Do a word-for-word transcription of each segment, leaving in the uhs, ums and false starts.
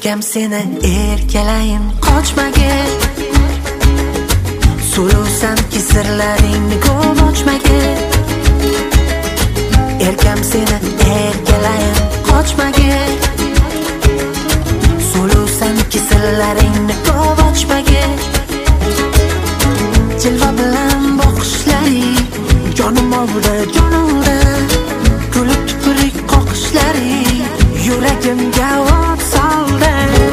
Erkam seni erkalayin qochmagin, sulusanki sirlaringni ko'p ochmagin. Erkam seni erkalayin qochmagin, sulusanki sirlaringni ko'p ochmagin. Jilva bilan boqishlaring jonim oldi jonimda, kulib tupurik qoqishlaring yuragimga o't soldi.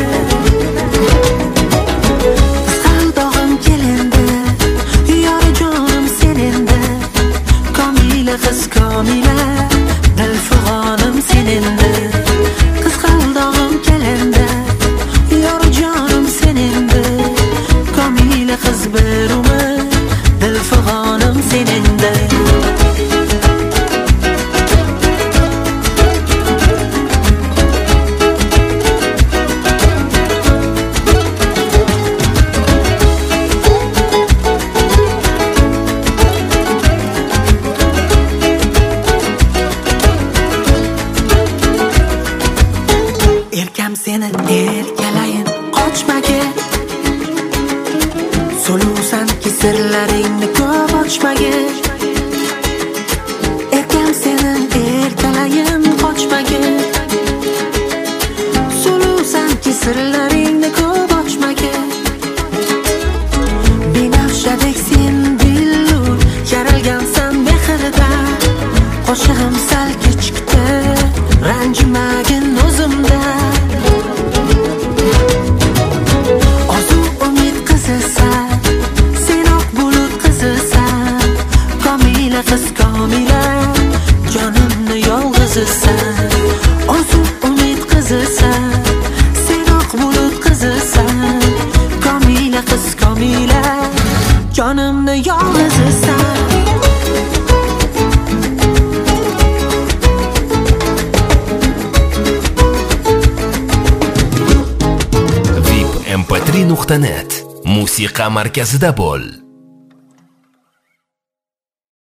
Qisqaldog'im kelindi, yor jonim senindi, Komila qiz Komila, dilfig'onim senindi. Qisqaldog'im kelindi, yor jonim senindi, Komila qiz bir umr, dilfig'onim senindi. Erkam seni erkalayin qochmagin, sulusanki sirlaringni ko'p ochmagin. Erkam seni erkalayin qochmagin, sulusanki sirlaringni ko'p ochmagin. Binafshadek sen billur, yaralgansan mehrda, qo'shig'im sal kechikdi, ranjimagin o'zimda. Qiz Komila, jonimni yolg'izisan, orzu umid qizisan, senoq bulut qizisan. Komila qiz Komila, jonimni yolg'izisan. vip m p три nuqta net musiqa markazida bo'l.